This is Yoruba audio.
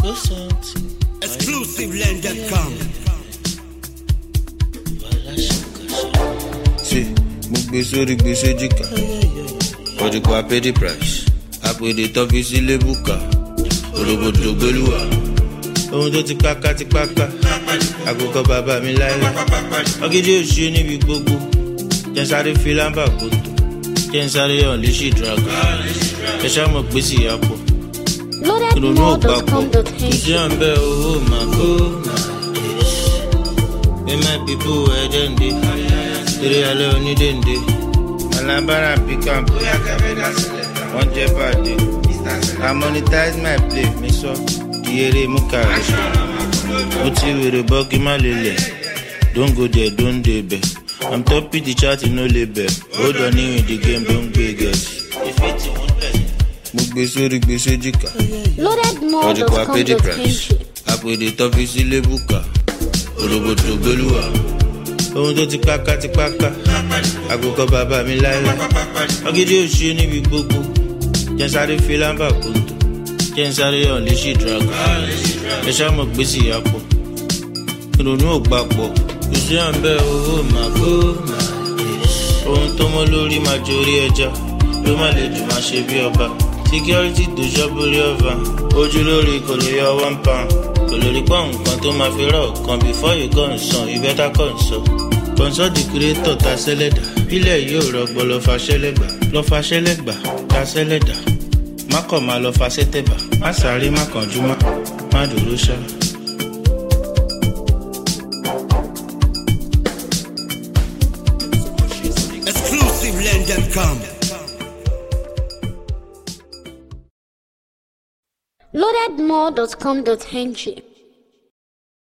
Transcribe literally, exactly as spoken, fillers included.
Exclusive land dot com. See, mo gbé sórí gbé sójìká. Ọ̀dùkọ̀ I pay the price. Àpèdè tán fi sí lébùkà. Òròbòdò gbólúwà. Ohun tó ti káká ti páká. Àkókò bàbá mi láyé. Ọ̀gídí òṣì níbi gbogbo. Jẹ́ sáré fi lámbà kòtò. Jẹ́ sáré hàn lè ṣì drago. Ẹ ṣá mọ̀ pé sì yà pọ̀. loaded more dot com dot h Kò sí à ń bẹ owó màá kó màá. With my people where then they Three alẹ́ onídéǹde Alábára pick and pay Wọ́n jẹ́ pàdé I monetize my play Mi sọ kí eré mú kàrí Mo ti wèrè bọ́ kí má lè lẹ̀ Don't go there, don't dey bẹ̀ I'm top the chat, no label Hold on in the game, don't gbé gẹ̀ẹ́sì Mo gbé sórí gbé sójìká loaded more dot Ọ̀dùkọ̀ I com pay the dot price h Àpèdè tán fi sí lébùkà Òròbòdò gbólúwà Ohun tó ti páká ti páká Àkókò bàbá mi láyé Ọ̀gídí òṣì níbi gbogbo Jẹ́ sáré fi lámbà kòtò Jẹ́ sáré hàn lè ṣì drago Ẹ ṣá mọ̀ pé sì yà pọ̀ Ìrònú ò papọ̀ Kò sí à ń bẹ owó màá kó màá Ohun tó mọ́ lórí máa jorí ẹja Ló má lè jù máa ṣe bí ọba Security tó ṣọ́bórí ọba Ojú lórí kò lè yọ one pound Kò lè rí pọ̀ nǹkan tó máa fi rọ̀ kan before you go and son you better consult Consult the creator ta sẹ́lẹ̀dà Bílẹ̀ yóò rọgbọ lọ fa ṣẹlẹ̀gbà Lọ fa ṣẹlẹ̀gbà ta sẹ́lẹ̀dà Má kọ̀ máa lọ fa sẹ́tẹ̀bà Má sáré má kánjú má Má dúró ṣá Exclusive land dot com. loaded more dot com dot h